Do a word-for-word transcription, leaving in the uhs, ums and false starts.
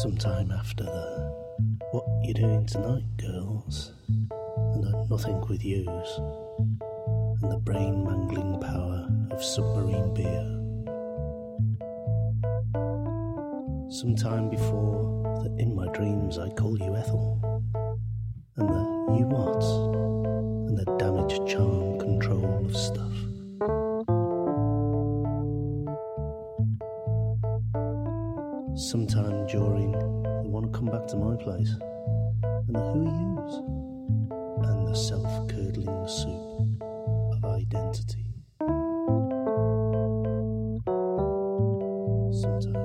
Sometime after the "What you doing tonight, girls?" and a "Nothing with yous," and the brain-mangling power of submarine beer. Sometime before that in my dreams I call you Ethel, and the "You what?" and the damaged charm control of stuff. Sometime during the "Wanna come back to my place?" and the "Who are yous?" and the self-curdling soup of identity. Sometimes